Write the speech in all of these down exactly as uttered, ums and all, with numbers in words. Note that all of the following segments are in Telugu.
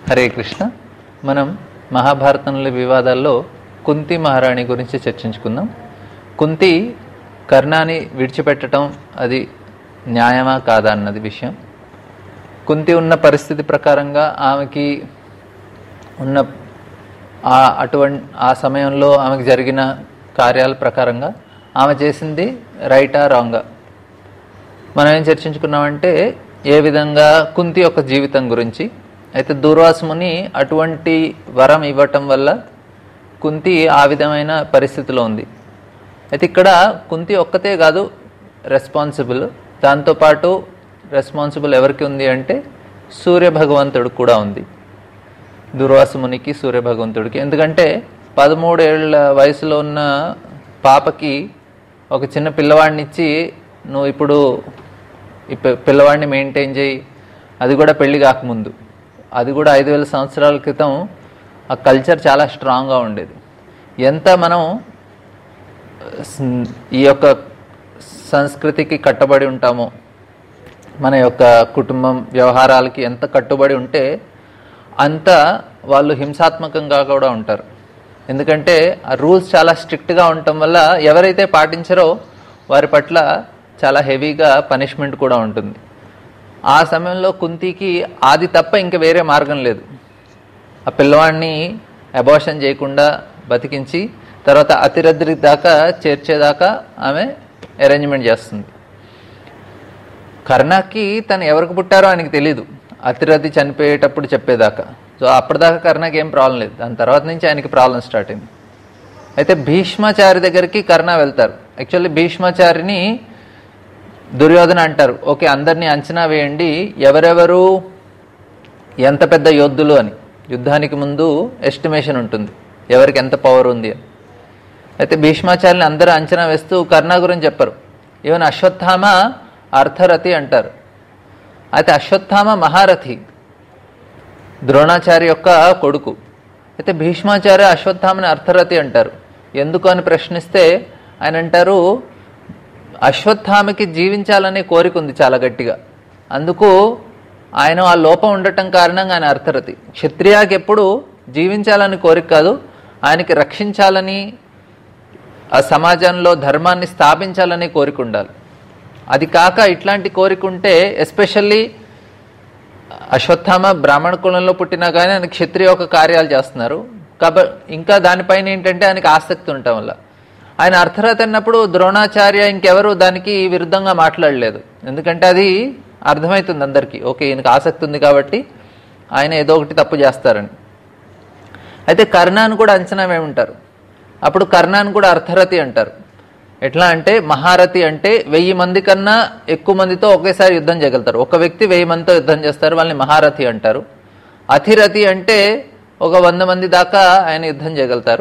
హరే కృష్ణ. మనం మహాభారతంలో వివాదాల్లో కుంతి మహారాణి గురించి చర్చించుకుందాం. కుంతి కర్ణాని విడిచిపెట్టడం అది న్యాయమా కాదా అన్నది విషయం. కుంతి ఉన్న పరిస్థితి ప్రకారంగా ఆమెకి ఉన్న ఆ అటువంటి ఆ సమయంలో ఆమెకు జరిగిన కార్యాల ప్రకారంగా ఆమె చేసింది రైటా రాంగా మనం ఏం చర్చించుకున్నామంటే ఏ విధంగా కుంతి యొక్క జీవితం గురించి. అయితే దూర్వాసుముని అటువంటి వరం ఇవ్వటం వల్ల కుంతి ఆ విధమైన పరిస్థితిలో ఉంది. అయితే ఇక్కడ కుంతి ఒక్కతే కాదు రెస్పాన్సిబుల్, దాంతోపాటు రెస్పాన్సిబుల్ ఎవరికి ఉంది అంటే సూర్య భగవంతుడు కూడా ఉంది, దూర్వాసుమునికి సూర్య భగవంతుడికి. ఎందుకంటే పదమూడేళ్ల వయసులో ఉన్న పాపకి ఒక చిన్న పిల్లవాడిని ఇచ్చి నువ్వు ఇప్పుడు ఈ పిల్లవాడిని మెయింటైన్ చేయి, అది కూడా పెళ్లి కాకముందు, అది కూడా ఐదు వేల సంవత్సరాల క్రితం ఆ కల్చర్ చాలా స్ట్రాంగ్గా ఉండేది. ఎంత మనం ఈ యొక్క సంస్కృతికి కట్టుబడి ఉంటామో, మన యొక్క కుటుంబం వ్యవహారాలకి ఎంత కట్టుబడి ఉంటే అంత వాళ్ళు హింసాత్మకంగా కూడా ఉంటారు. ఎందుకంటే ఆ రూల్స్ చాలా స్ట్రిక్ట్గా ఉండటం వల్ల ఎవరైతే పాటించరో వారి పట్ల చాలా హెవీగా పనిష్మెంట్ కూడా ఉంటుంది. ఆ సమయంలో కుంతికి అది తప్ప ఇంక వేరే మార్గం లేదు. ఆ పిల్లవాడిని అబార్షన్ చేయకుండా బతికించి తర్వాత అతిరద్రి దాకా చేర్చేదాకా ఆమె అరేంజ్మెంట్ చేస్తుంది. కర్ణకి తను ఎవరికి పుట్టారో ఆయనకి తెలీదు, అతిరథి చనిపోయేటప్పుడు చెప్పేదాకా. సో అప్పటిదాకా కర్ణకి ఏం ప్రాబ్లం లేదు, దాని తర్వాత నుంచి ఆయనకి ప్రాబ్లం స్టార్ట్ అయింది. అయితే భీష్మాచారి దగ్గరికి కర్ణ వెళ్తారు. యాక్చువల్లీ భీష్మాచారిని దుర్యోధన అంటారు, ఓకే అందరినీ అంచనా వేయండి ఎవరెవరు ఎంత పెద్ద యోధులు అని. యుద్ధానికి ముందు ఎస్టిమేషన్ ఉంటుంది ఎవరికి ఎంత పవర్ ఉంది అని. అయితే భీష్మాచార్యుని అందరూ అంచనా వేస్తూ కర్ణ గురించి చెప్పరు. ఈవెన్ అశ్వత్థామ అర్థరథి అంటారు. అయితే అశ్వత్థామ మహారథి, ద్రోణాచార్య యొక్క కొడుకు. అయితే భీష్మాచార్య అశ్వత్థామని అర్థరథి అంటారు. ఎందుకు అని ప్రశ్నిస్తే ఆయన అంటారు, అశ్వత్థామకి జీవించాలనే కోరిక ఉంది చాలా గట్టిగా, అందుకు ఆయన ఆ లోపం ఉండటం కారణంగా ఆయన అర్థరథి. క్షత్రియాకి ఎప్పుడు జీవించాలని కోరిక కాదు, ఆయనకి రక్షించాలని, ఆ సమాజంలో ధర్మాన్ని స్థాపించాలనే కోరిక ఉండాలి. అది కాక ఇట్లాంటి కోరిక ఉంటే, ఎస్పెషల్లీ అశ్వత్థామ బ్రాహ్మణ కులంలో పుట్టినా కానీ ఆయన క్షత్రియ యొక్క కార్యాలు చేస్తున్నారు కాబట్టి ఇంకా దానిపైన ఏంటంటే ఆయనకి ఆసక్తి ఉండటం వల్ల ఆయన అర్థరథి అన్నప్పుడు ద్రోణాచార్య ఇంకెవరు దానికి విరుద్ధంగా మాట్లాడలేదు. ఎందుకంటే అది అర్థమవుతుంది అందరికీ, ఓకే ఈయనకు ఆసక్తి ఉంది కాబట్టి ఆయన ఏదో ఒకటి తప్పు చేస్తారని. అయితే కర్ణాన్ని కూడా అంచనా వేయమంటారు. అప్పుడు కర్ణాన్ని కూడా అర్థరథి అంటారు. ఎట్లా అంటే మహారథి అంటే వెయ్యి మంది కన్నా ఎక్కువ మందితో ఒకేసారి యుద్ధం చేయగలుగుతారు. ఒక వ్యక్తి వెయ్యి మందితో యుద్ధం చేస్తారు, వాళ్ళని మహారథి అంటారు. అధిరథి అంటే ఒక వంద మంది దాకా ఆయన యుద్ధం చేయగలుగుతారు.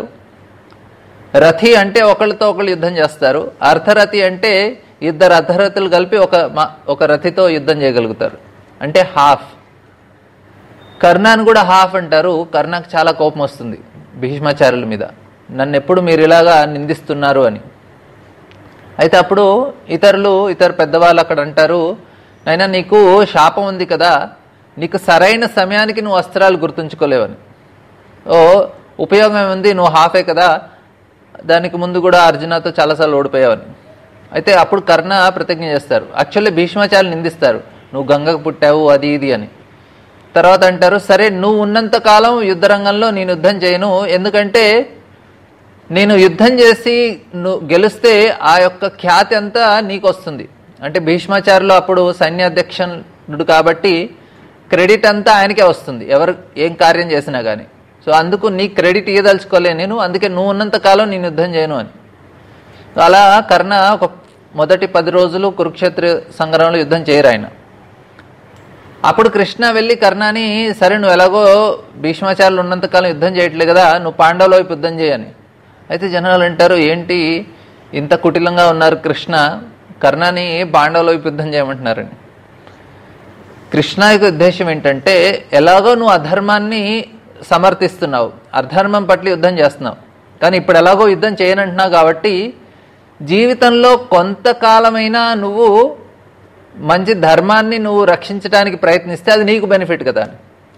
రథి అంటే ఒకళ్ళతో ఒకళ్ళు యుద్ధం చేస్తారు. అర్థరథి అంటే ఇద్దరు అర్ధరథులు కలిపి ఒక ఒక రథితో యుద్ధం చేయగలుగుతారు, అంటే హాఫ్. కర్ణాన్ని కూడా హాఫ్ అంటారు. కర్ణకు చాలా కోపం వస్తుంది భీష్మాచార్యుల మీద, నన్ను ఎప్పుడు మీరు ఇలాగా నిందిస్తున్నారు అని. అయితే అప్పుడు ఇతరులు ఇతర పెద్దవాళ్ళు అక్కడ అంటారు, నైనా నీకు శాపం ఉంది కదా, నీకు సరైన సమయానికి నువ్వు అస్త్రాలు గుర్తుంచుకోలేవని. ఓ ఉపయోగం ఏముంది, నువ్వు హాఫే కదా, దానికి ముందు కూడా అర్జునతో చాలాసార్లు ఓడిపోయావని. అయితే అప్పుడు కర్ణ ప్రతిజ్ఞ చేస్తారు. యాక్చువల్లీ భీష్మాచార్యులు నిందిస్తారు, నువ్వు గంగకు పుట్టావు అది ఇది అని. తర్వాత అంటారు, సరే నువ్వు ఉన్నంత కాలం యుద్ధ రంగంలో నేను యుద్ధం చేయను, ఎందుకంటే నేను యుద్ధం చేసి నువ్వు గెలిస్తే ఆ యొక్క ఖ్యాతి అంతా నీకు వస్తుంది. అంటే భీష్మాచార్యులు అప్పుడు సైన్యాధ్యక్షుడు కాబట్టి క్రెడిట్ అంతా ఆయనకే వస్తుంది ఎవరు ఏం కార్యం చేసినా కానీ. సో అందుకు నీ క్రెడిట్ ఇయ్యదలుచుకోలే నేను, అందుకే నువ్వు ఉన్నంత కాలం నేను యుద్ధం చేయను అని. అలా కర్ణ ఒక మొదటి పది రోజులు కురుక్షేత్ర సంగ్రామంలో యుద్ధం చేయరు ఆయన. అప్పుడు కృష్ణ వెళ్ళి కర్ణని, సరే నువ్వు ఎలాగో భీష్మాచార్యులు ఉన్నంతకాలం యుద్ధం చేయట్లేదు కదా, నువ్వు పాండవుల వైపు యుద్ధం చేయని. అయితే జనాలు అంటారు, ఏంటి ఇంత కుటిలంగా ఉన్నారు కృష్ణ, కర్ణని పాండవుల వైపు యుద్ధం చేయమంటున్నారని. కృష్ణ యొక్క ఉద్దేశం ఏంటంటే, ఎలాగో నువ్వు అధర్మాన్ని సమర్థిస్తున్నావు, అధర్మం పట్ల యుద్ధం చేస్తున్నావు, కానీ ఇప్పుడు ఎలాగో యుద్ధం చేయనంటున్నావు కాబట్టి జీవితంలో కొంతకాలమైనా నువ్వు మంచి ధర్మాన్ని నువ్వు రక్షించడానికి ప్రయత్నిస్తే అది నీకు బెనిఫిట్ కదా.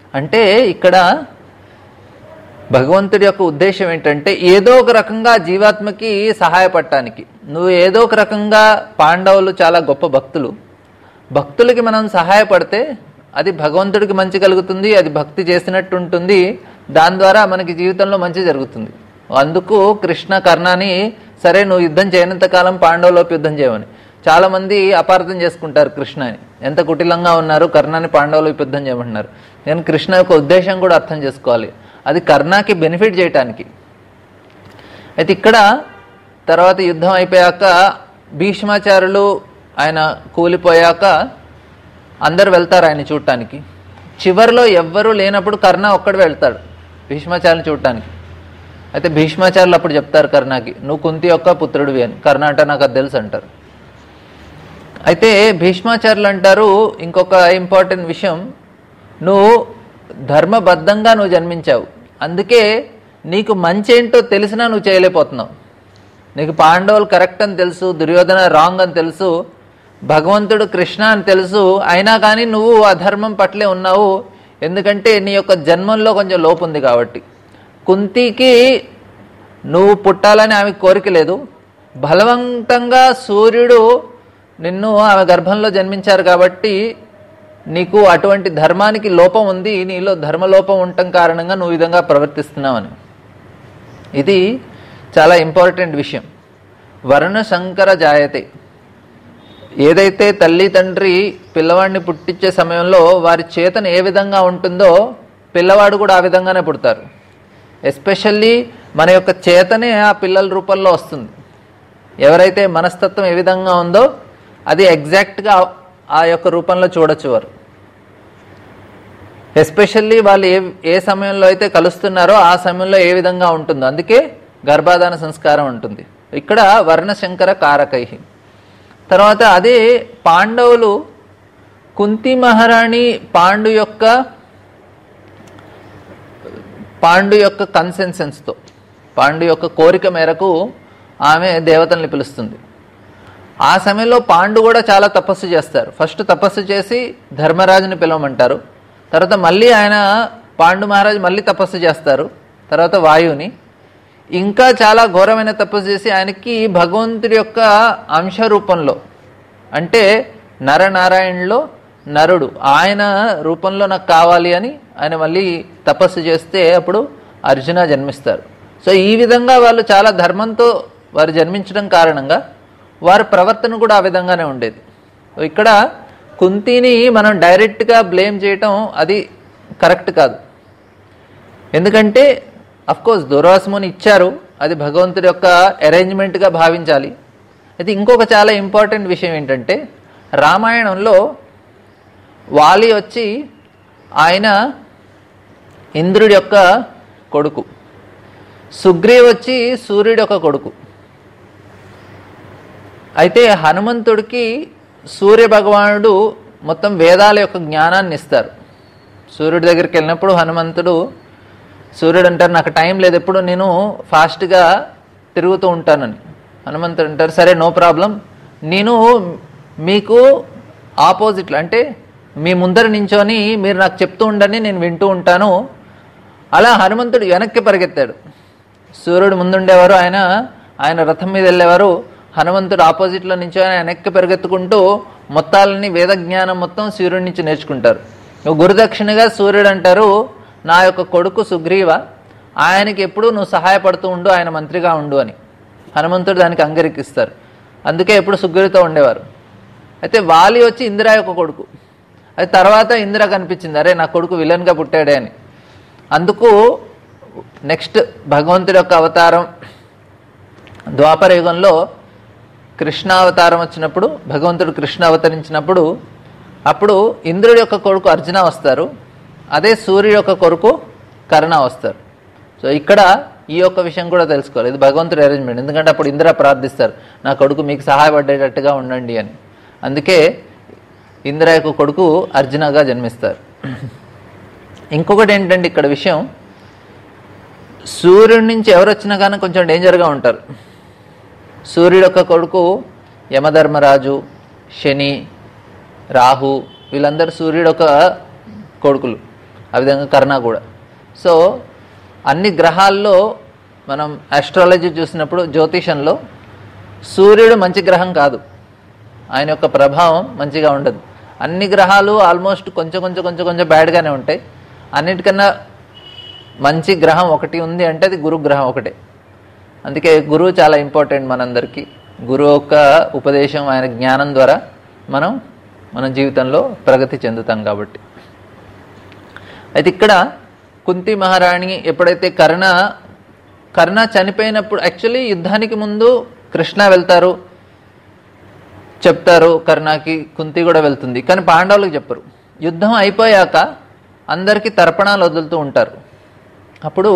అంటే ఇక్కడ భగవంతుడి యొక్క ఉద్దేశం ఏంటంటే ఏదో ఒక రకంగా జీవాత్మకి సహాయపడటానికి. నువ్వు ఏదో ఒక రకంగా, పాండవులు చాలా గొప్ప భక్తులు, భక్తులకి మనం సహాయపడితే అది భగవంతుడికి మంచి కలుగుతుంది, అది భక్తి చేసినట్టు ఉంటుంది, దాని ద్వారా మనకి జీవితంలో మంచి జరుగుతుంది. అందుకు కృష్ణ కర్ణని సరే నువ్వు యుద్ధం చేయనంత కాలం పాండవులపై యుద్ధం చేయమని. చాలామంది అపార్థం చేసుకుంటారు కృష్ణని, ఎంత కుటిలంగా ఉన్నారు, కర్ణాన్ని పాండవులపై యుద్ధం చేయమంటున్నారు. నేను కృష్ణ యొక్క ఉద్దేశం కూడా అర్థం చేసుకోవాలి, అది కర్ణకి బెనిఫిట్ చేయటానికి. అయితే ఇక్కడ తర్వాత యుద్ధం అయిపోయాక భీష్మాచార్యులు ఆయన కూలిపోయాక అందరు వెళ్తారు ఆయన చూడటానికి. చివరిలో ఎవ్వరూ లేనప్పుడు కర్ణ ఒక్కడు వెళ్తాడు భీష్మాచార్యుని చూడటానికి. అయితే భీష్మాచార్యులు అప్పుడు చెప్తారు కర్ణకి, నువ్వు కుంతి యొక్క పుత్రుడివి అని. కర్ణ అంటే నాకు అది తెలుసు అంటారు. అయితే భీష్మాచార్యులు అంటారు ఇంకొక ఇంపార్టెంట్ విషయం, నువ్వు ధర్మబద్ధంగా నువ్వు జన్మించావు, అందుకే నీకు మంచి ఏంటో తెలిసినా నువ్వు చేయలేకపోతున్నావు. నీకు పాండవులు కరెక్ట్ అని తెలుసు, దుర్యోధన రాంగ్ అని తెలుసు, భగవంతుడు కృష్ణ అని తెలుసు, అయినా కానీ నువ్వు అధర్మం పట్లే ఉన్నావు. ఎందుకంటే నీ యొక్క జన్మంలో కొంచెం లోపు ఉంది కాబట్టి. కుంతికి నువ్వు పుట్టాలని ఆమె కోరిక లేదు, బలవంతంగా సూర్యుడు నిన్ను ఆమె గర్భంలో జన్మించారు కాబట్టి నీకు అటువంటి ధర్మానికి లోపం ఉంది, నీలో ధర్మలోపం ఉండటం కారణంగా నువ్వు విధంగా ప్రవర్తిస్తున్నావని. ఇది చాలా ఇంపార్టెంట్ విషయం. వర్ణశంకర జాయతే, ఏదైతే తల్లి తండ్రి పిల్లవాడిని పుట్టించే సమయంలో వారి చేతన ఏ విధంగా ఉంటుందో పిల్లవాడు కూడా ఆ విధంగానే పుడతారు. ఎస్పెషల్లీ మన యొక్క చేతనే ఆ పిల్లల రూపంలో వస్తుంది. ఎవరైతే మనస్తత్వం ఏ విధంగా ఉందో అది ఎగ్జాక్ట్గా ఆ యొక్క రూపంలో చూడొచ్చు వారు. ఎస్పెషల్లీ వాళ్ళు ఏ ఏ సమయంలో అయితే కలుస్తున్నారో ఆ సమయంలో ఏ విధంగా ఉంటుందో, అందుకే గర్భాధాన సంస్కారం ఉంటుంది. ఇక్కడ వర్ణశంకర కారకై. తర్వాత అదే పాండవులు, కుంతి మహారాణి పాండు యొక్క పాండు యొక్క కన్సెన్సెన్స్తో, పాండు యొక్క కోరిక మేరకు ఆమె దేవతల్ని పిలుస్తుంది. ఆ సమయంలో పాండు కూడా చాలా తపస్సు చేస్తారు. ఫస్ట్ తపస్సు చేసి ధర్మరాజుని పిలవమంటారు, తర్వాత మళ్ళీ ఆయన పాండు మహారాజు మళ్ళీ తపస్సు చేస్తారు, తర్వాత వాయువుని. ఇంకా చాలా ఘోరమైన తపస్సు చేసి ఆయనకి భగవంతుడి యొక్క అంశ రూపంలో, అంటే నరనారాయణలో నరుడు, ఆయన రూపంలో నాకు కావాలి అని ఆయన మళ్ళీ తపస్సు చేస్తే అప్పుడు అర్జున జన్మిస్తారు. సో ఈ విధంగా వాళ్ళు చాలా ధర్మంతో వారు జన్మించడం కారణంగా వారి ప్రవర్తన కూడా ఆ విధంగానే ఉండేది. ఇక్కడ కుంతిని మనం డైరెక్ట్గా బ్లేమ్ చేయటం అది కరెక్ట్ కాదు. ఎందుకంటే అఫ్కోర్స్ దుర్వాసముని ఇచ్చారు, అది భగవంతుడి యొక్క అరేంజ్మెంట్గా భావించాలి. అయితే ఇంకొక చాలా ఇంపార్టెంట్ విషయం ఏంటంటే, రామాయణంలో వాలి వచ్చి ఆయన ఇంద్రుడి యొక్క కొడుకు, సుగ్రీవ్ వచ్చి సూర్యుడి యొక్క కొడుకు. అయితే హనుమంతుడికి సూర్య భగవానుడు మొత్తం వేదాల యొక్క జ్ఞానాన్ని ఇస్తారు. సూర్యుడి దగ్గరికి వెళ్ళినప్పుడు హనుమంతుడు, సూర్యుడు అంటారు నాకు టైం లేదు, ఎప్పుడు నేను ఫాస్ట్గా తిరుగుతూ ఉంటానని. హనుమంతుడు అంటారు సరే నో ప్రాబ్లం, నేను మీకు ఆపోజిట్లో అంటే మీ ముందర నించొని మీరు నాకు చెప్తూ ఉండండి, నేను వింటూ ఉంటాను. అలా హనుమంతుడు వెనక్కి పరిగెత్తాడు. సూర్యుడు ముందుండేవారు, ఆయన ఆయన రథం మీద వెళ్ళేవారు, హనుమంతుడు ఆపోజిట్లో నుంచి ఆయన వెనక్కి పరిగెత్తుకుంటూ మొత్తాలని వేద జ్ఞానం మొత్తం సూర్యుడి నుంచి నేర్చుకుంటారు. గురుదక్షిణగా సూర్యుడు అంటారు నా యొక్క కొడుకు సుగ్రీవ, ఆయనకి ఎప్పుడు నువ్వు సహాయపడుతూ ఉండు, ఆయన మంత్రిగా ఉండు అని. హనుమంతుడు దానికి అంగీకరిస్తారు. అందుకే ఎప్పుడు సుగ్రీవుతో ఉండేవారు. అయితే వాలి వచ్చి ఇందిర యొక్క కొడుకు. అది తర్వాత ఇందిర కనిపించింది, అరే నా కొడుకు విలన్గా పుట్టాడే అని. అందుకు నెక్స్ట్ భగవంతుడి యొక్క అవతారం ద్వాపర యుగంలో కృష్ణ అవతారం వచ్చినప్పుడు, భగవంతుడు కృష్ణ అవతరించినప్పుడు అప్పుడు ఇంద్రుడి యొక్క కొడుకు అర్జున వస్తారు, అదే సూర్యుడి యొక్క కొడుకు కర్ణ వస్తారు. సో ఇక్కడ ఈ యొక్క విషయం కూడా తెలుసుకోవాలి, ఇది భగవంతుడి అరేంజ్మెంట్. ఎందుకంటే అప్పుడు ఇంద్ర ప్రార్థిస్తారు నా కొడుకు మీకు సహాయపడేటట్టుగా ఉండండి అని. అందుకే ఇంద్ర యొక్క కొడుకు అర్జునగా జన్మిస్తారు. ఇంకొకటి ఏంటంటే ఇక్కడ విషయం, సూర్యుడి నుంచి ఎవరు వచ్చినా కానీ కొంచెం డేంజర్గా ఉంటారు. సూర్యుడు యొక్క కొడుకు యమధర్మరాజు, శని, రాహు, వీళ్ళందరూ సూర్యుడు ఒక కొడుకులు. ఆ విధంగా కర్ణ కూడా. సో అన్ని గ్రహాల్లో మనం ఆస్ట్రాలజీ చూసినప్పుడు జ్యోతిషంలో సూర్యుడు మంచి గ్రహం కాదు, ఆయన యొక్క ప్రభావం మంచిగా ఉండదు. అన్ని గ్రహాలు ఆల్మోస్ట్ కొంచెం కొంచెం కొంచెం కొంచెం బ్యాడ్గానే ఉంటాయి. అన్నిటికన్నా మంచి గ్రహం ఒకటి ఉంది అంటే అది గురు గ్రహం ఒకటే. అందుకే గురువు చాలా ఇంపార్టెంట్ మనందరికీ. గురువు యొక్క ఉపదేశం, ఆయన జ్ఞానం ద్వారా మనం మన జీవితంలో ప్రగతి చెందుతాం కాబట్టి. అయితే ఇక్కడ కుంతి మహారాణి ఎప్పుడైతే కర్ణ కర్ణ చనిపోయినప్పుడు, యాక్చువల్లీ యుద్ధానికి ముందు కృష్ణ వెళ్తారు, చెప్తారు కర్ణకి, కుంతి కూడా వెళ్తుంది, కానీ పాండవులకు చెప్పరు. యుద్ధం అయిపోయాక అందరికీ తర్పణాలు వదులుతూ ఉంటారు. అప్పుడు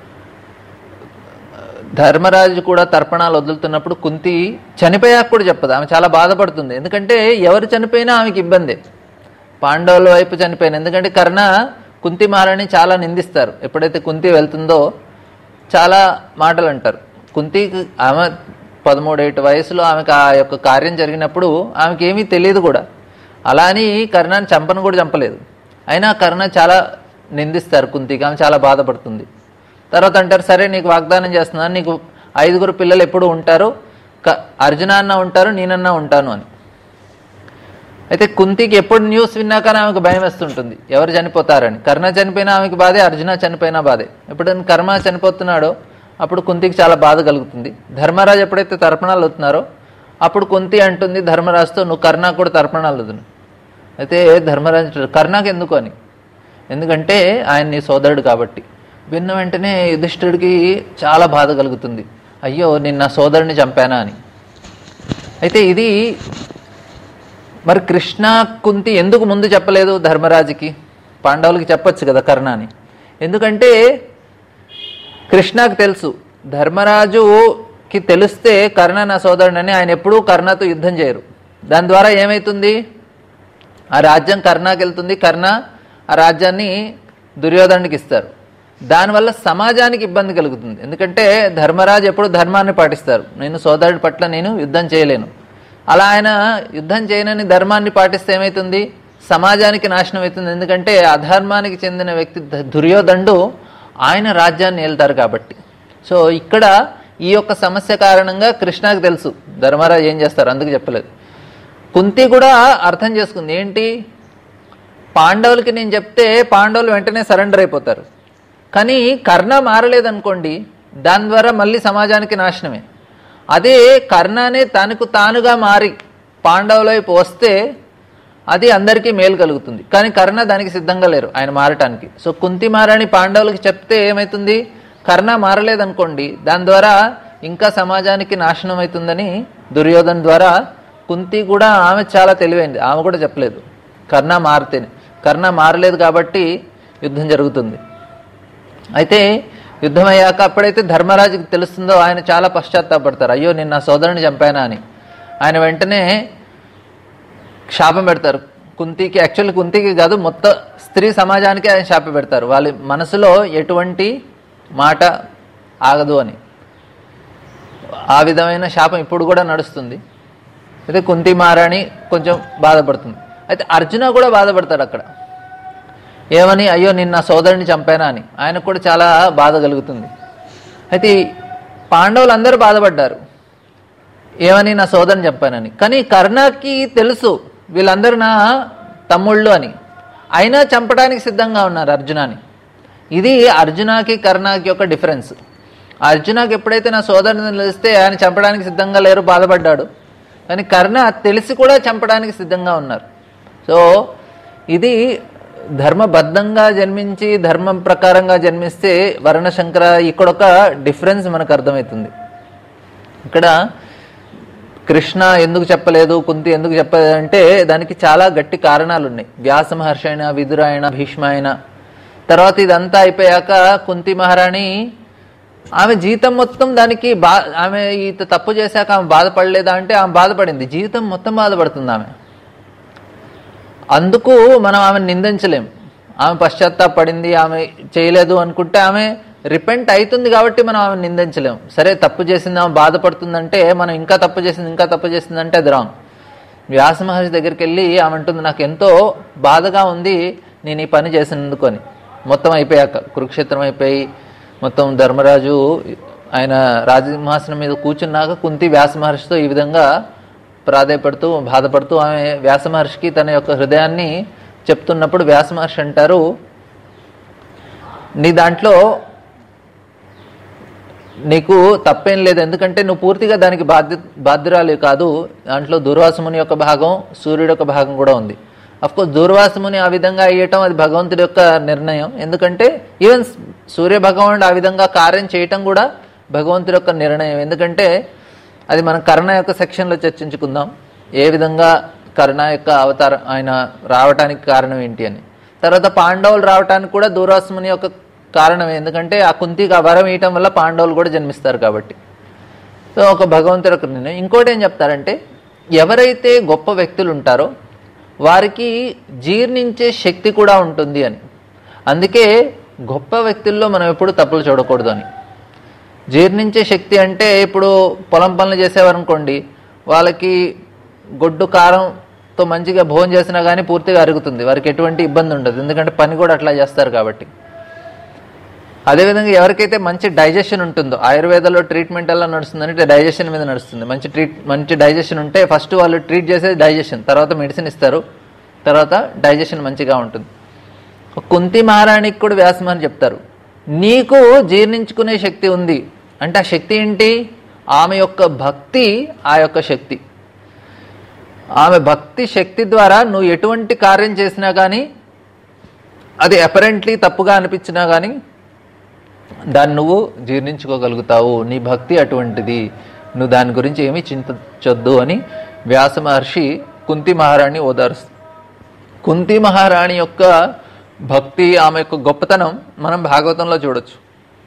ధర్మరాజు కూడా తర్పణాలు వదులుతున్నప్పుడు కుంతి చనిపోయాక కూడా చెప్పదు. ఆమె చాలా బాధపడుతుంది, ఎందుకంటే ఎవరు చనిపోయినా ఆమెకి ఇబ్బందే. పాండవుల వైపు చనిపోయిన, ఎందుకంటే కర్ణ కుంతి మహారాణి చాలా నిందిస్తారు. ఎప్పుడైతే కుంతి వెళ్తుందో చాలా మాటలు అంటారు. కుంతికి ఆమె పదమూడేటి వయసులో ఆమెకు ఆ యొక్క కార్యం జరిగినప్పుడు ఆమెకి ఏమీ తెలియదు కూడా. అలా అని కర్ణని చంపను కూడా చంపలేదు. అయినా కర్ణ చాలా నిందిస్తారు కుంతికి, ఆమె చాలా బాధపడుతుంది. తర్వాత అంటారు, సరే నీకు వాగ్దానం చేస్తున్నాను, నీకు ఐదుగురు పిల్లలు ఎప్పుడు ఉంటారు, అర్జున అన్న ఉంటారు, నేనన్నా ఉంటాను అని. అయితే కుంతికి ఎప్పుడు న్యూస్ విన్నాక ఆమెకు భయం వేస్తుంటుంది, ఎవరు చనిపోతారని. కర్ణ చనిపోయినా ఆమెకి బాధే, అర్జున చనిపోయినా బాధే. ఎప్పుడైనా కర్మ చనిపోతున్నాడో అప్పుడు కుంతికి చాలా బాధ కలుగుతుంది. ధర్మరాజు ఎప్పుడైతే తర్పణాలు వస్తున్నారో అప్పుడు కుంతి అంటుంది ధర్మరాజుతో, నువ్వు కర్ణ కూడా తర్పణాలు వదును. అయితే ధర్మరాజు కర్ణకి ఎందుకు అని, ఎందుకంటే ఆయన నీ సోదరుడు కాబట్టి. విన్న వెంటనే యుధిష్ఠిరుడికి చాలా బాధ కలుగుతుంది, అయ్యో నేను నా సోదరుడిని చంపానా అని. అయితే ఇది మరి కృష్ణ కుంతి ఎందుకు ముందు చెప్పలేదు ధర్మరాజుకి? పాండవులకి చెప్పచ్చు కదా కర్ణ అని. ఎందుకంటే కృష్ణకు తెలుసు, ధర్మరాజుకి తెలిస్తే కర్ణ నా సోదరుడని, ఆయన ఎప్పుడూ కర్ణతో యుద్ధం చేయరు. దాని ద్వారా ఏమవుతుంది, ఆ రాజ్యం కర్ణకి వెళ్తుంది, కర్ణ ఆ రాజ్యాన్ని దుర్యోధనుడికి ఇస్తారు. దానివల్ల సమాజానికి ఇబ్బంది కలుగుతుంది, ఎందుకంటే ధర్మరాజు ఎప్పుడు ధర్మాన్ని పాటిస్తారు, నేను సోదరుడి పట్ల నేను యుద్ధం చేయలేను. అలా ఆయన యుద్ధం చేయనని ధర్మాన్ని పాటిస్తే ఏమవుతుంది, సమాజానికి నాశనం అవుతుంది. ఎందుకంటే అధర్మానికి చెందిన వ్యక్తి దుర్యోధనుడు ఆయన రాజ్యాన్ని ఏళ్తారు కాబట్టి. సో ఇక్కడ ఈ యొక్క సమస్య కారణంగా కృష్ణకి తెలుసు ధర్మరాజు ఏం చేస్తారు, అందుకు చెప్పలేదు. కుంతి కూడా అర్థం చేసుకుంది, ఏంటి పాండవులకి నేను చెప్తే పాండవులు వెంటనే సరెండర్ అయిపోతారు, కానీ కర్ణ మారలేదనుకోండి దాని ద్వారా మళ్ళీ సమాజానికి నాశనమే. అదే కర్ణనే తనకు తానుగా మారి పాండవుల వైపు వస్తే అది అందరికీ మేలు కలుగుతుంది. కానీ కర్ణ దానికి సిద్ధంగా లేరు, ఆయన మారటానికి. సో కుంతి మహారాణి పాండవులకి చెప్తే ఏమవుతుంది, కర్ణ మారలేదనుకోండి దాని ద్వారా ఇంకా సమాజానికి నాశనం అవుతుందని దుర్యోధన ద్వారా కుంతి కూడా, ఆమె చాలా తెలివైంది, ఆమె కూడా చెప్పలేదు కర్ణ మారితేనే. కర్ణ మారలేదు కాబట్టి యుద్ధం జరుగుతుంది. అయితే యుద్ధం అయ్యాక అప్పుడైతే ధర్మరాజుకి తెలుస్తుందో ఆయన చాలా పశ్చాత్తాపడతారు, అయ్యో నేను నా సోదరుని చంపానా అని. ఆయన వెంటనే శాపం పెడతారు కుంతికి. యాక్చువల్లీ కుంతికి కాదు, మొత్తం స్త్రీ సమాజానికి ఆయన శాపం పెడతారు, వాళ్ళ మనసులో ఎటువంటి మాట ఆగదు అని. ఆ విధమైన శాపం ఇప్పుడు కూడా నడుస్తుంది. అయితే కుంతి మహారాణి కొంచెం బాధపడుతుంది. అయితే అర్జున కూడా బాధపడతాడు అక్కడ, ఏమని, అయ్యో నిన్న నా సోదరుని చంపానా అని. ఆయనకు కూడా చాలా బాధ కలుగుతుంది. అయితే పాండవులు అందరూ బాధపడ్డారు, ఏమని, నా సోదరుని చంపానని. కానీ కర్ణకి తెలుసు వీళ్ళందరూ నా తమ్ముళ్ళు అని, అయినా చంపడానికి సిద్ధంగా ఉన్నారు అర్జునాని. ఇది అర్జునకి కర్ణకి యొక్క డిఫరెన్స్. అర్జునకి ఎప్పుడైతే నా సోదరుని తెలిస్తే ఆయన చంపడానికి సిద్ధంగా లేరు, బాధపడ్డాడు. కానీ కర్ణ తెలిసి కూడా చంపడానికి సిద్ధంగా ఉన్నారు. సో ఇది ధర్మబద్ధంగా జన్మించి ధర్మం ప్రకారంగా జన్మిస్తే వర్ణశంకర, ఇక్కడ ఒక డిఫరెన్స్ మనకు అర్థమవుతుంది. ఇక్కడ కృష్ణ ఎందుకు చెప్పలేదు, కుంతి ఎందుకు చెప్పలేదు అంటే దానికి చాలా గట్టి కారణాలు ఉన్నాయి. వ్యాస మహర్షి అయినా, విదురాయణ, భీష్మ అయినా. తర్వాత ఇదంతా అయిపోయాక కుంతి మహారాణి ఆమె జీవితం మొత్తం దానికి బా ఆమె ఈత తప్పు చేశాక ఆమె బాధపడలేదా అంటే ఆమె బాధపడింది, జీవితం మొత్తం బాధపడుతుంది ఆమె. అందుకు మనం ఆమెను నిందించలేం. ఆమె పశ్చాత్తాపడింది, ఆమె చేయలేదు అనుకుంటే ఆమె రిపెంట్ అవుతుంది కాబట్టి మనం ఆమెను నిందించలేం. సరే తప్పు చేసింది, ఆమె బాధపడుతుందంటే మనం ఇంకా తప్పు చేసింది ఇంకా తప్పు చేసిందంటే అది రాంగ్. వ్యాస మహర్షి దగ్గరికి వెళ్ళి ఆమె అంటుంది, నాకు ఎంతో బాధగా ఉంది నేను ఈ పని చేసినందుకు అని. మొత్తం అయిపోయాక, కురుక్షేత్రం అయిపోయి మొత్తం ధర్మరాజు ఆయన రాజసింహాసనం మీద కూర్చున్నాక కుంతి వ్యాస మహర్షితో ఈ విధంగా ప్రాధేయపడుతూ బాధపడుతూ ఆమె వ్యాస మహర్షికి తన యొక్క హృదయాన్ని చెప్తున్నప్పుడు వ్యాస మహర్షి అంటారు, నీ దాంట్లో నీకు తప్పేం లేదు, ఎందుకంటే నువ్వు పూర్తిగా దానికి బాధ్య బాధ్యురాలు కాదు. దాంట్లో దుర్వాసముని యొక్క భాగం, సూర్యుడు యొక్క భాగం కూడా ఉంది. అఫ్కోర్స్ దుర్వాసముని ఆ విధంగా అయ్యటం అది భగవంతుడి యొక్క నిర్ణయం. ఎందుకంటే ఈవెన్ సూర్య భగవానుడు ఆ విధంగా కార్యం చేయటం కూడా భగవంతుడి యొక్క నిర్ణయం. ఎందుకంటే అది మనం కర్ణ యొక్క సెక్షన్లో చర్చించుకుందాం, ఏ విధంగా కర్ణ యొక్క అవతారం ఆయన రావటానికి కారణం ఏంటి అని. తర్వాత పాండవులు రావటానికి కూడా దుర్వాసముని యొక్క కారణం, ఎందుకంటే ఆ కుంతికి ఆ వరం ఇవ్వటం వల్ల పాండవులు కూడా జన్మిస్తారు కాబట్టి. సో ఒక భగవంతుడి యొక్క నిర్ణయం. ఇంకోటి ఏం చెప్తారంటే, ఎవరైతే గొప్ప వ్యక్తులు ఉంటారో వారికి జీర్ణించే శక్తి కూడా ఉంటుంది అని. అందుకే గొప్ప వ్యక్తుల్లో మనం ఎప్పుడు తప్పులు చూడకూడదు అని. జీర్ణించే శక్తి అంటే ఇప్పుడు పొలం పనులు చేసేవారు అనుకోండి, వాళ్ళకి గొడ్డు కారంతో మంచిగా భోజనం చేసినా కానీ పూర్తిగా అరుగుతుంది, వారికి ఎటువంటి ఇబ్బంది ఉండదు, ఎందుకంటే పని కూడా అట్లా చేస్తారు కాబట్టి. అదేవిధంగా ఎవరికైతే మంచి డైజెషన్ ఉంటుందో, ఆయుర్వేదంలో ట్రీట్మెంట్ ఎలా నడుస్తుందంటే డైజెషన్ మీద నడుస్తుంది. మంచి ట్రీట్ మంచి డైజెషన్ ఉంటే ఫస్ట్ వాళ్ళు ట్రీట్ చేసేది డైజెషన్, తర్వాత మెడిసిన్ ఇస్తారు, తర్వాత డైజెషన్ మంచిగా ఉంటుంది. కుంతి మహారాణికి కూడా వ్యాసమని చెప్తారు, నీకు జీర్ణించుకునే శక్తి ఉంది అంటే ఆ శక్తి ఏంటి? ఆమె యొక్క భక్తి, ఆ యొక్క శక్తి. ఆమె భక్తి శక్తి ద్వారా నువ్వు ఎటువంటి కార్యం చేసినా కానీ, అది అపరెంట్లీ తప్పుగా అనిపించినా కానీ దాన్ని నువ్వు జీర్ణించుకోగలుగుతావు. నీ భక్తి అటువంటిది, నువ్వు దాని గురించి ఏమీ చింతించొద్దు అని వ్యాస మహర్షి కుంతి మహారాణి ఓదారుస్తుంది. కుంతి మహారాణి యొక్క భక్తి, ఆమె యొక్క గొప్పతనం మనం భాగవతంలో చూడొచ్చు.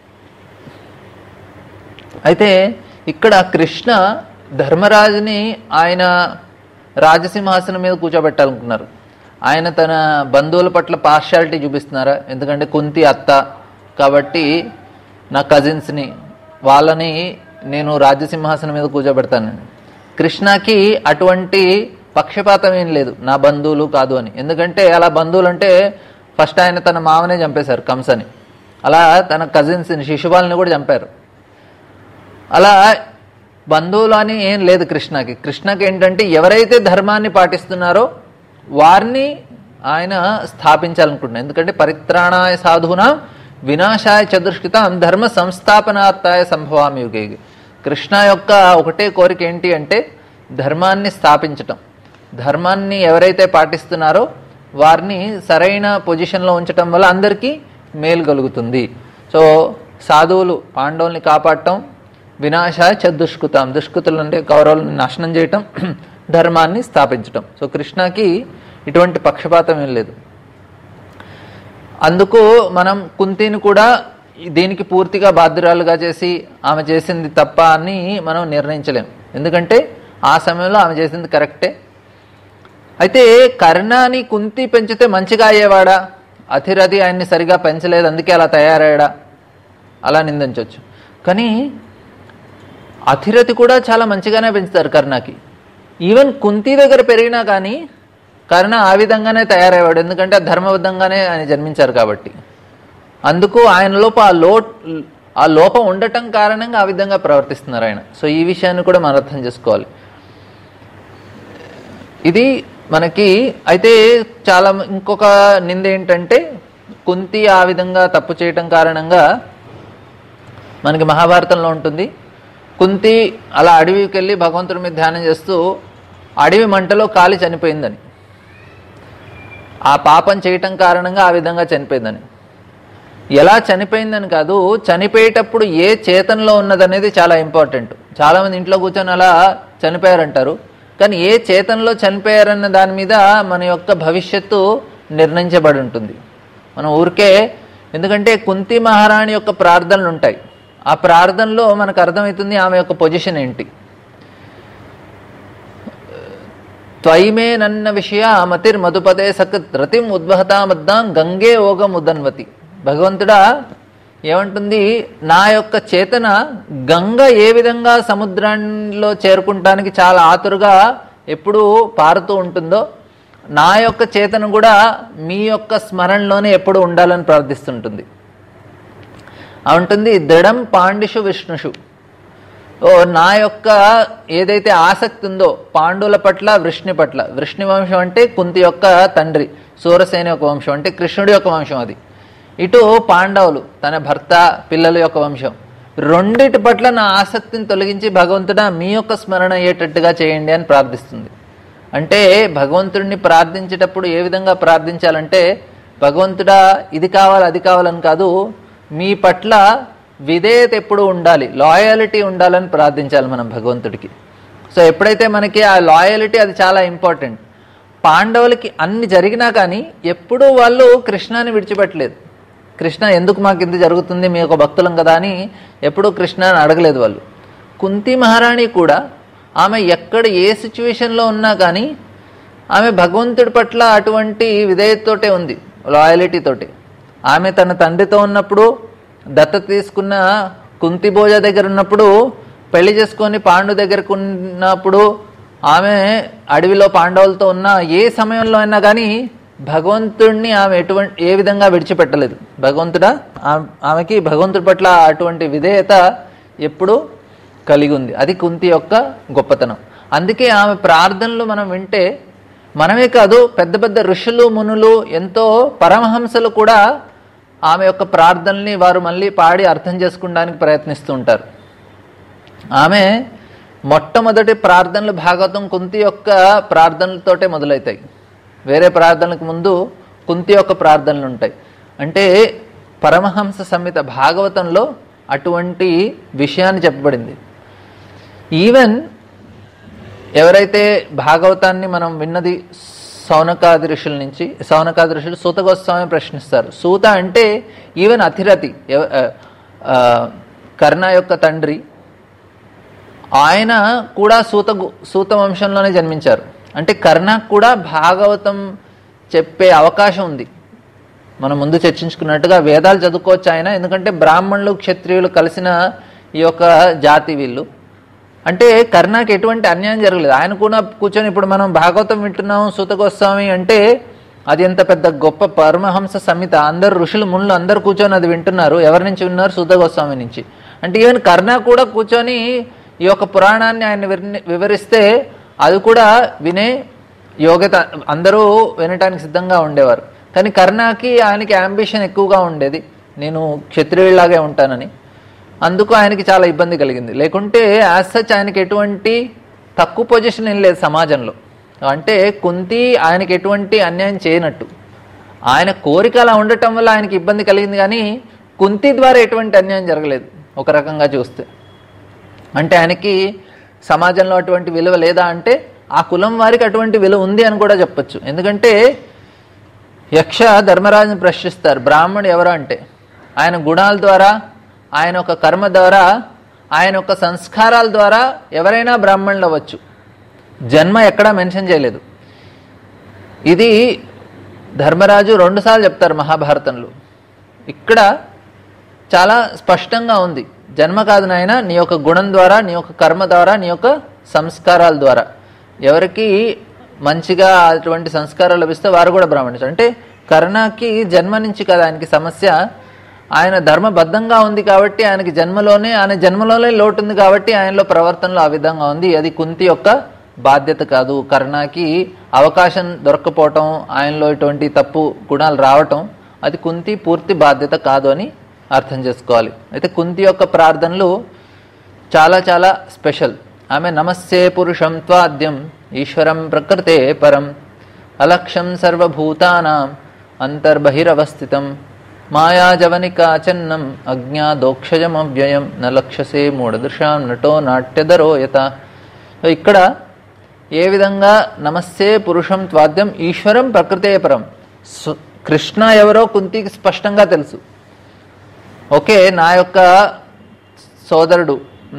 అయితే ఇక్కడ కృష్ణ ధర్మరాజుని ఆయన రాజసింహాసనం మీద కూర్చోబెట్టాలనుకున్నారు. ఆయన తన బంధువుల పట్ల పార్షాలిటీ చూపిస్తున్నారా? ఎందుకంటే కుంతి అత్త కాబట్టి నా కజిన్స్ని వాళ్ళని నేను రాజసింహాసనం మీద కూర్చోబెడతానని. కృష్ణకి అటువంటి పక్షపాతం ఏం లేదు, నా బంధువులు కాదు అని. ఎందుకంటే అలా బంధువులు అంటే ఫస్ట్ ఆయన తన మామనే చంపేశారు కంసని, అలా తన కజిన్స్ని శిశుపాలని కూడా చంపారు. అలా బంధువులు అని ఏం లేదు కృష్ణకి. కృష్ణకి ఏంటంటే ఎవరైతే ధర్మాన్ని పాటిస్తున్నారో వారిని ఆయన స్థాపించాలనుకుంటున్నారు. ఎందుకంటే పరిత్రాణాయ సాధూనాం వినాశాయ చతుష్కృతాం ధర్మ సంస్థాపనార్థాయ సంభవామి యుగే. కృష్ణ యొక్క ఒకటే కోరిక ఏంటి అంటే ధర్మాన్ని స్థాపించటం. ధర్మాన్ని ఎవరైతే పాటిస్తున్నారో వారిని సరైన పొజిషన్లో ఉంచటం వల్ల అందరికీ మేలు కలుగుతుంది. సో సాధువులు పాండవుల్ని కాపాడటం, వినాశాయ చ దుష్కృతాం, దుష్కృతులు అంటే కౌరవులను నాశనం చేయటం, ధర్మాన్ని స్థాపించటం. సో కృష్ణకి ఇటువంటి పక్షపాతం ఏం లేదు. అందుకు మనం కుంతిని కూడా దీనికి పూర్తిగా బాధ్యురాలుగా చేసి ఆమె చేసింది తప్ప అని మనం నిర్ణయించలేం. ఎందుకంటే ఆ సమయంలో ఆమె చేసింది కరెక్టే. అయితే కర్ణాని కుంతి పెంచితే మంచిగా అయ్యేవాడా? అధిరథి ఆయన్ని సరిగా పెంచలేదు అందుకే అలా తయారయ్యాడా? అలా నిందించవచ్చు. కానీ అధిరథి కూడా చాలా మంచిగానే పెంచుతారు కర్ణకి. ఈవెన్ కుంతి దగ్గర పెరిగినా కానీ కర్ణ ఆ విధంగానే తయారయ్యాడు, ఎందుకంటే ధర్మబద్ధంగానే ఆయన జన్మించారు కాబట్టి. అందుకు ఆయన లోప ఆ లో ఆ లోపం ఉండటం కారణంగా ఆ విధంగా ప్రవర్తిస్తున్నారు ఆయన. సో ఈ విషయాన్ని కూడా మనం అర్థం చేసుకోవాలి. ఇది మనకి అయితే చాలా ఇంకొక నింద ఏంటంటే కుంతి ఆ విధంగా తప్పు చేయటం కారణంగా మనకి మహాభారతంలో ఉంటుంది. కుంతి అలా అడవికి వెళ్ళి భగవంతుడి మీద ధ్యానం చేస్తూ అడవి మంటలో కాలి చనిపోయిందని, ఆ పాపం చేయటం కారణంగా ఆ విధంగా చనిపోయిందని. ఎలా చనిపోయిందని కాదు, చనిపోయేటప్పుడు ఏ చేతనలో ఉన్నదనేది చాలా ఇంపార్టెంట్. చాలామంది ఇంట్లో కూర్చొని అలా చనిపోయారంటారు, కానీ ఏ చేతనలో చనిపోయారన్న దాని మీద మన యొక్క భవిష్యత్తు నిర్ణయించబడి ఉంటుంది. మనం ఊరికే, ఎందుకంటే కుంతి మహారాణి యొక్క ప్రార్థనలు ఉంటాయి, ఆ ప్రార్థనలో మనకు అర్థమవుతుంది ఆమె యొక్క పొజిషన్ ఏంటి. త్వయిమే నన్న విషయ మతిర్ మధుపదే సకత్ రతిం ఉద్వహతామద్దాం గంగే ఓగం ఉదన్వతి. భగవంతుడా ఏమంటుంది, నా యొక్క చేతన గంగ ఏ విధంగా సముద్రంలో చేరుకుంటానికి చాలా ఆతురుగా ఎప్పుడు పారుతూ ఉంటుందో, నా యొక్క చేతన కూడా మీ యొక్క స్మరణలోనే ఎప్పుడు ఉండాలని ప్రార్థిస్తుంటుంది. ఉంటుంది దృఢం పాండిషు విష్ణుషు. ఓ నా యొక్క ఏదైతే ఆసక్తి ఉందో పాండువుల పట్ల వృష్ణి పట్ల, వృష్ణి వంశం అంటే కుంతి యొక్క తండ్రి, సూరసేన యొక్క వంశం అంటే కృష్ణుడి యొక్క వంశం అది. ఇటు పాండవులు తన భర్త పిల్లల యొక్క వంశం. రెండిటి పట్ల నా ఆసక్తిని తొలగించి భగవంతుడా మీ యొక్క స్మరణ అయ్యేటట్టుగా చేయండి అని ప్రార్థిస్తుంది. అంటే భగవంతుడిని ప్రార్థించేటప్పుడు ఏ విధంగా ప్రార్థించాలంటే, భగవంతుడా ఇది కావాలి అది కావాలని కాదు, మీ పట్ల విధేయత ఎప్పుడు ఉండాలి, లాయాలిటీ ఉండాలని ప్రార్థించాలి మనం భగవంతుడికి. సో ఎప్పుడైతే మనకి ఆ లాయాలిటీ, అది చాలా ఇంపార్టెంట్. పాండవులకి అన్ని జరిగినా కానీ ఎప్పుడూ వాళ్ళు కృష్ణాని విడిచిపెట్టలేదు. కృష్ణ ఎందుకు మాకు ఇంత జరుగుతుంది, మీ యొక్క భక్తులం కదా అని ఎప్పుడూ కృష్ణాని అడగలేదు వాళ్ళు. కుంతి మహారాణి కూడా ఆమె ఎక్కడ ఏ సిచ్యువేషన్లో ఉన్నా కానీ ఆమె భగవంతుడి పట్ల అటువంటి విధేయతతోటే ఉంది, లాయాలిటీతోటి. ఆమె తన తండ్రితో ఉన్నప్పుడు, దత్తత తీసుకున్న కుంతి భోజ దగ్గర ఉన్నప్పుడు, పెళ్లి చేసుకొని పాండు దగ్గరకు ఉన్నప్పుడు, ఆమె అడవిలో పాండవులతో ఉన్న ఏ సమయంలో అయినా కానీ భగవంతుడిని ఆమె ఎటువంటి ఏ విధంగా విడిచిపెట్టలేదు. భగవంతుడా ఆమెకి భగవంతుడి పట్ల అటువంటి విధేయత ఎప్పుడు కలిగి ఉంది. అది కుంతి యొక్క గొప్పతనం. అందుకే ఆమె ప్రార్థనలు మనం వింటే, మనమే కాదు పెద్ద పెద్ద ఋషులు మునులు ఎంతో పరమహంసలు కూడా ఆమె యొక్క ప్రార్థనల్ని వారు మళ్ళీ పాడి అర్థం చేసుకోవడానికి ప్రయత్నిస్తూ ఉంటారు. ఆమె మొట్టమొదటి ప్రార్థనలు భాగవతం కుంతి యొక్క ప్రార్థనలతోటే మొదలవుతాయి. వేరే ప్రార్థనలకు ముందు కుంతి యొక్క ప్రార్థనలు ఉంటాయి. అంటే పరమహంస సంహిత భాగవతంలో అటువంటి విషయాన్ని చెప్పబడింది. ఈవెన్ ఎవరైతే భాగవతాన్ని మనం విన్నది సౌనకాది ఋషుల నుంచి, సౌనకాది ఋషులు సూత గోస్వామి ప్రశ్నిస్తారు. సూత అంటే ఈవెన్ అతిరథి, కర్ణ యొక్క తండ్రి, ఆయన కూడా సూత సూత వంశంలోనే జన్మించారు. అంటే కర్ణకు కూడా భాగవతం చెప్పే అవకాశం ఉంది. మనం ముందు చర్చించుకున్నట్టుగా వేదాలు చదువుకోవచ్చు ఆయన, ఎందుకంటే బ్రాహ్మణులు క్షత్రియులు కలిసిన ఈ యొక్క జాతి వీళ్ళు. అంటే కర్ణకి ఎటువంటి అన్యాయం జరగలేదు. ఆయన కూడా కూర్చొని ఇప్పుడు మనం భాగవతం వింటున్నాం సూత గోస్వామి అంటే అది ఎంత పెద్ద గొప్ప పరమహంస సంహిత, అందరు ఋషులు మునులు అందరు కూర్చొని అది వింటున్నారు. ఎవరి నుంచి విన్నారు? సూత గోస్వామి నుంచి. అంటే ఈవెన్ కర్ణ కూడా కూర్చొని ఈ యొక్క పురాణాన్ని ఆయన వివరిస్తే అది కూడా వినే యోగ్యత అందరూ వినటానికి సిద్ధంగా ఉండేవారు. కానీ కర్ణకి ఆయనకి అంబిషన్ ఎక్కువగా ఉండేది, నేను క్షత్రియుడిలాగే ఉంటానని. అందుకు ఆయనకి చాలా ఇబ్బంది కలిగింది. లేకుంటే యాజ్ సచ్ ఆయనకి ఎటువంటి తక్కువ పొజిషన్ ఏం లేదు సమాజంలో. అంటే కుంతి ఆయనకి ఎటువంటి అన్యాయం చేయనట్టు, ఆయన కోరిక అలా ఉండటం వల్ల ఆయనకి ఇబ్బంది కలిగింది. కానీ కుంతి ద్వారా ఎటువంటి అన్యాయం జరగలేదు ఒక రకంగా చూస్తే. అంటే ఆయనకి సమాజంలో అటువంటి విలువ లేదా అంటే ఆ కులం వారికి అటువంటి విలువ ఉంది అని కూడా చెప్పచ్చు. ఎందుకంటే యక్ష ధర్మరాజుని ప్రశ్నిస్తారు, బ్రాహ్మణుడు ఎవరు అంటే ఆయన గుణాల ద్వారా, ఆయన ఒక కర్మ ద్వారా, ఆయన ఒక సంస్కారాల ద్వారా ఎవరైనా బ్రాహ్మణులు అవ్వచ్చు. జన్మ ఎక్కడా మెన్షన్ చేయలేదు. ఇది ధర్మరాజు రెండుసార్లు చెప్తారు మహాభారతంలో. ఇక్కడ చాలా స్పష్టంగా ఉంది, జన్మ కాదు నాయన, నీ యొక్క గుణం ద్వారా, నీ యొక్క కర్మ ద్వారా, నీ యొక్క సంస్కారాల ద్వారా ఎవరికి మంచిగా అటువంటి సంస్కారాలు లభిస్తే వారు కూడా బ్రాహ్మణుడు. అంటే కర్ణకి జన్మ నుంచి కదా ఆయనకి సమస్య, ఆయన ధర్మబద్ధంగా ఉంది కాబట్టి ఆయనకి జన్మలోనే ఆయన జన్మలోనే లోటు ఉంది కాబట్టి ఆయనలో ప్రవర్తనలో ఆ విధంగా ఉంది. అది కుంతి యొక్క బాధ్యత కాదు. కర్ణకి అవకాశం దొరకపోవటం, ఆయనలో ఇటువంటి తప్పు గుణాలు రావటం అది కుంతి పూర్తి బాధ్యత కాదు అని అర్థం చేసుకోవాలి. అయితే కుంతి యొక్క ప్రార్థనలు చాలా చాలా స్పెషల్. ఆమె నమస్తే పురుషం త్వాద్యం ఈశ్వరం ప్రకృతే పరం అలక్ష్యం సర్వభూతానాం అంతర్బహిరవస్థితం మాయాజవనికాచన్నం అజ్ఞాదోక్షజమవ్యయం నలక్షసే మూఢదృశాం నటో నాట్యధరో యత. ఇక్కడ ఏ విధంగా నమస్తే పురుషం త్వాద్యం ఈశ్వరం ప్రకృతే పరం, కృష్ణ ఎవరో కుంతికి స్పష్టంగా తెలుసు. ఓకే, నా యొక్క సోదరుడు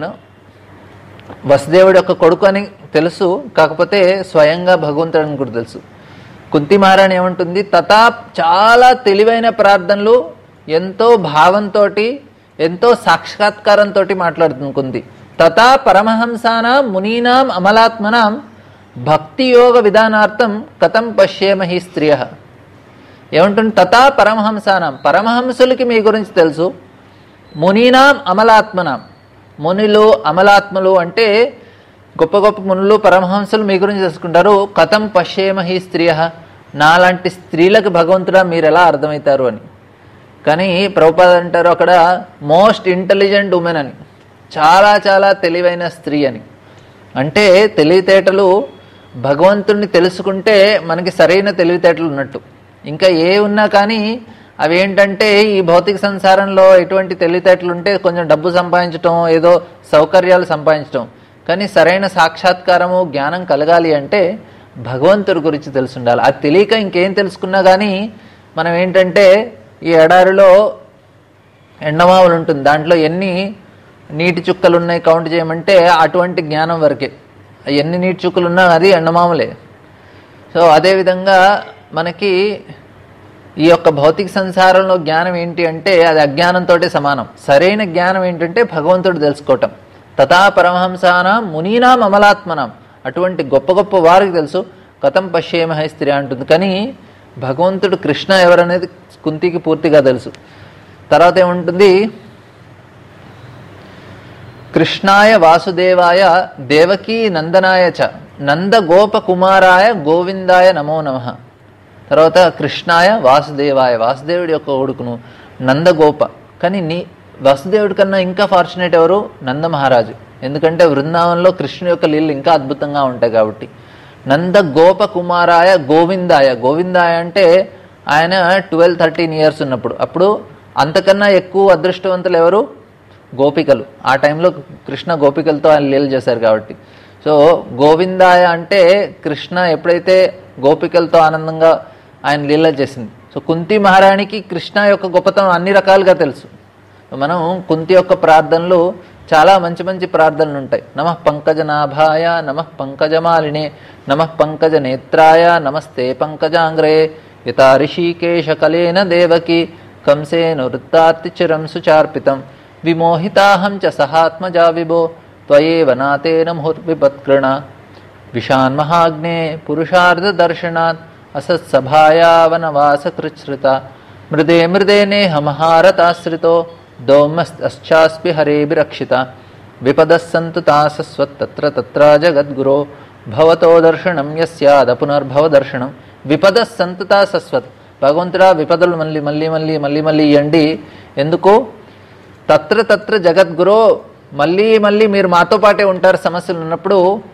వసుదేవుడి యొక్క కొడుకు అని తెలుసు, కాకపోతే స్వయంగా భగవంతుడిని కూడా తెలుసు. కుంతి మహారాణి ఏమంటుంది, తథా చాలా తెలివైన ప్రార్థనలు, ఎంతో భావంతో ఎంతో సాక్షాత్కారంతో మాట్లాడుతుంది కుంతి. తథా పరమహంసానాం మునీనాం అమలాత్మనాం భక్తి యోగ విధానార్థం కథం పశ్యేమ హి స్త్రియ. ఏమంటుంది? తథా పరమహంసానం, పరమహంసులకి మీ గురించి తెలుసు. మునీనాం అమలాత్మనాం, మునులు అమలాత్మలు అంటే గొప్ప గొప్ప మునులు పరమహంసులు మీ గురించి తెలుసుకుంటారు. కథం పశ్యేమ హి స్త్రియ, నాలాంటి స్త్రీలకు భగవంతుడా మీరు ఎలా అర్థమవుతారు అని. కానీ ప్రభుపాద అంటారు అక్కడ మోస్ట్ ఇంటెలిజెంట్ ఉమెన్ అని, చాలా చాలా తెలివైన స్త్రీ అని. అంటే తెలివితేటలు భగవంతుడిని తెలుసుకుంటే మనకి సరైన తెలివితేటలు ఉన్నట్టు. ఇంకా ఏ ఉన్నా కానీ అవి ఏంటంటే ఈ భౌతిక సంసారంలో ఎటువంటి తెలివితేటలు ఉంటే కొంచెం డబ్బు సంపాదించటం, ఏదో సౌకర్యాలు సంపాదించటం. కానీ సరైన సాక్షాత్కారము జ్ఞానం కలగాలి అంటే భగవంతుడి గురించి తెలుసుండాలి. అది తెలియక ఇంకేం తెలుసుకున్నా కానీ మనం ఏంటంటే ఈ ఎడారిలో ఎండమావులు ఉంటుంది, దాంట్లో ఎన్ని నీటి చుక్కలు ఉన్నాయి కౌంట్ చేయమంటే అటువంటి జ్ఞానం వరకే. ఎన్ని నీటి చుక్కలు ఉన్నా అది ఎండమాములే. సో అదేవిధంగా మనకి ఈ యొక్క భౌతిక సంసారంలో జ్ఞానం ఏంటి అంటే అది అజ్ఞానంతో సమానం. సరైన జ్ఞానం ఏంటంటే భగవంతుడు తెలుసుకోవటం. తథా పరమహంసానాం మునీనాం అమలాత్మనాం, అటువంటి గొప్ప గొప్ప వారికి తెలుసు. కథం పశ్యేమ హి స్త్రీ అంటుంది. కానీ భగవంతుడు కృష్ణ ఎవరనేది కుంతికి పూర్తిగా తెలుసు. తర్వాత ఏముంటుంది? కృష్ణాయ వాసుదేవాయ దేవకీ నందనాయ చ నంద గోప కుమారాయ గోవిందాయ నమో నమః. తర్వాత కృష్ణాయ వాసుదేవాయ, వాసుదేవుడి యొక్క కొడుకును నందగోప. కానీ నీ వాసుదేవుడి కన్నా ఇంకా ఫార్చునేట్ ఎవరు? నంద మహారాజు. ఎందుకంటే బృందావనంలో కృష్ణుడి యొక్క లీలలు ఇంకా అద్భుతంగా ఉంటాయి కాబట్టి. నంద గోప కుమారాయ గోవిందాయ, గోవిందాయ అంటే ఆయన ట్వెల్వ్ థర్టీన్ ఇయర్స్ ఉన్నప్పుడు, అప్పుడు అంతకన్నా ఎక్కువ అదృష్టవంతులు ఎవరు? గోపికలు. ఆ టైంలో కృష్ణ గోపికలతో ఆయన లీలలు చేశారు కాబట్టి. సో గోవిందాయ అంటే కృష్ణ ఎప్పుడైతే గోపికలతో ఆనందంగా ఆయన లీలలు చేసింది. సో కుంతి మహారాణికి కృష్ణ యొక్క గొప్పతనం అన్ని రకాలుగా తెలుసు. మనం కుంతి యొక్క ప్రార్థనలు చాలా మంచి మంచి ప్రార్థనలు ఉంటాయి. నమః పంకజనాభాయ నమః పంకజమాలినే నమః పంకజ నేత్రాయ నమస్తే పంకజాంగ్రే యథా ఋషికేశ కలేన దేవకి కంసేన వృత్తార్తి చిరం సుచార్పితం విమోహితాహం చ సహాత్మజా విభో త్వయేవ నాతేన ముహుర్విపత్కృణ విషాన్మహాగ్నే పురుషార్థ దర్శనాత్ అసత్సభాయావనవాసకృచ్ఛృత మృదే మృదే నేహమహారతాశ్రితో దౌమశ్చాస్పి హరేభిరక్షిత విపదః సంతు తాసస్వత్తత్ర తత్ర జగద్గురో భవతో దర్శనం యస్యాద పునర్భవ దర్శనం. విపదః సంతు తాసస్వత్, భగవంతుడా విపదలు మళ్ళీ మళ్ళీ మళ్ళీ మళ్ళీ మళ్ళీ ఇవ్వండి. ఎందుకు? తత్ర తత్ర జగద్గురో, మళ్ళీ మళ్ళీ మీరు మాతో పాటే ఉంటారు సమస్యలు ఉన్నప్పుడు.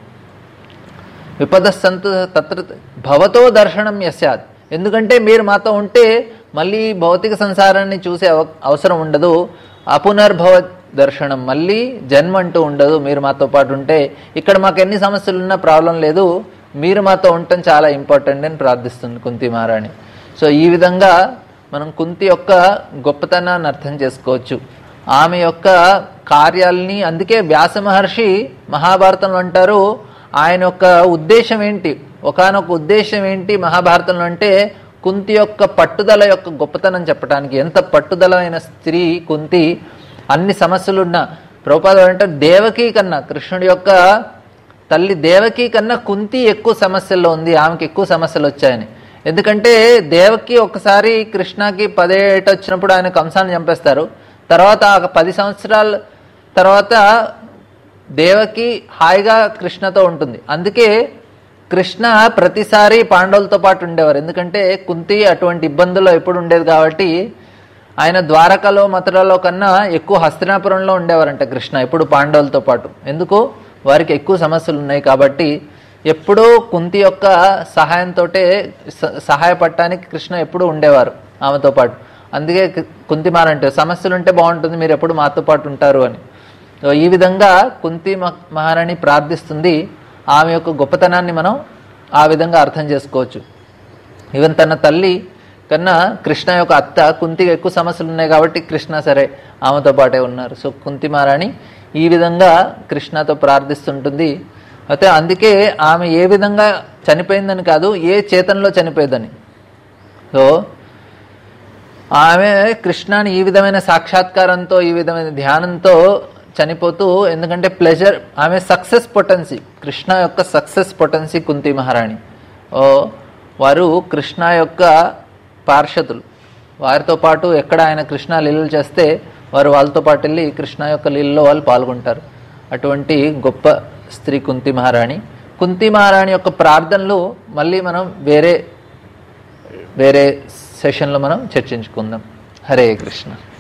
విపద సంతు తత్ర భవతో దర్శనం యస్యాత్, ఎందుకంటే మీరు మాతో ఉంటే మళ్ళీ భౌతిక సంసారాన్ని చూసే అవసరం ఉండదు. అపునర్భవ దర్శనం, మళ్ళీ జన్మ అంటూ ఉండదు మీరు మాతో పాటు ఉంటే. ఇక్కడ మాకు ఎన్ని సమస్యలు ఉన్నా ప్రాబ్లం లేదు, మీరు మాతో ఉండటం చాలా ఇంపార్టెంట్ అని ప్రార్థిస్తుంది కుంతి మహారాణి. సో ఈ విధంగా మనం కుంతి యొక్క గొప్పతనాన్ని అర్థం చేసుకోవచ్చు, ఆమె యొక్క కార్యాలని. అందుకే వ్యాస మహర్షి మహాభారతంలో అంటారు ఆయన యొక్క ఉద్దేశం ఏంటి, ఒకానొక ఉద్దేశం ఏంటి మహాభారతంలో అంటే కుంతి యొక్క పట్టుదల యొక్క గొప్పతనం చెప్పడానికి. ఎంత పట్టుదలైన స్త్రీ కుంతి, అన్ని సమస్యలున్న. ప్రభుపాద అంటే దేవకి కన్నా, కృష్ణుడి యొక్క తల్లి దేవకి కన్నా కుంతి ఎక్కువ సమస్యల్లో ఉంది, ఆమెకి ఎక్కువ సమస్యలు వచ్చాయని. ఎందుకంటే దేవకి ఒకసారి కృష్ణకి పదేట వచ్చినప్పుడు ఆయన కంసాన్ని చంపేస్తారు. తర్వాత పది సంవత్సరాల తర్వాత దేవకి హాయిగా కృష్ణతో ఉంటుంది. అందుకే కృష్ణ ప్రతిసారి పాండవులతో పాటు ఉండేవారు, ఎందుకంటే కుంతి అటువంటి ఇబ్బందుల్లో ఎప్పుడు ఉండేది కాబట్టి. ఆయన ద్వారకలో మథురలో కన్నా ఎక్కువ హస్తినాపురంలో ఉండేవారంట కృష్ణ ఎప్పుడు పాండవులతో పాటు. ఎందుకు? వారికి ఎక్కువ సమస్యలు ఉన్నాయి కాబట్టి. ఎప్పుడూ కుంతి యొక్క సహాయంతో సహాయపడటానికి కృష్ణ ఎప్పుడు ఉండేవారు ఆమెతో పాటు. అందుకే కుంతి మారంటే సమస్యలు ఉంటే బాగుంటుంది, మీరు ఎప్పుడు మాతో పాటు ఉంటారు అని. ఈ విధంగా కుంతి మహారాణి ప్రార్థిస్తుంది. ఆమె యొక్క గొప్పతనాన్ని మనం ఆ విధంగా అర్థం చేసుకోవచ్చు. ఈవెన్ తన తల్లి కన్నా కృష్ణ యొక్క అత్త కుంతికి ఎక్కువ సమస్యలు ఉన్నాయి కాబట్టి కృష్ణ సరే ఆమెతో పాటే ఉన్నారు. సో కుంతి మహారాణి ఈ విధంగా కృష్ణతో ప్రార్థిస్తుంటుంది. అయితే అందుకే ఆమె ఏ విధంగా చనిపోయిందని కాదు, ఏ చేతనలో చనిపోయేదని. సో ఆమె కృష్ణాని ఈ విధమైన సాక్షాత్కారంతో ఈ విధమైన ధ్యానంతో చనిపోతూ, ఎందుకంటే ప్లెజర్, ఆమె సక్సెస్ పొటెన్సీ, కృష్ణ యొక్క సక్సెస్ పొటెన్సీ కుంతి మహారాణి. ఓ వారు కృష్ణ యొక్క పార్షదులు, వారితో పాటు ఎక్కడ ఆయన కృష్ణ లీలలు చేస్తే వారు వాళ్ళతో పాటు వెళ్ళి కృష్ణ యొక్క లీలలో వాళ్ళు పాల్గొంటారు. అటువంటి గొప్ప స్త్రీ కుంతి మహారాణి. కుంతి మహారాణి యొక్క ప్రార్థనలు మళ్ళీ మనం వేరే వేరే సెషన్లో మనం చర్చించుకుందాం. హరే కృష్ణ.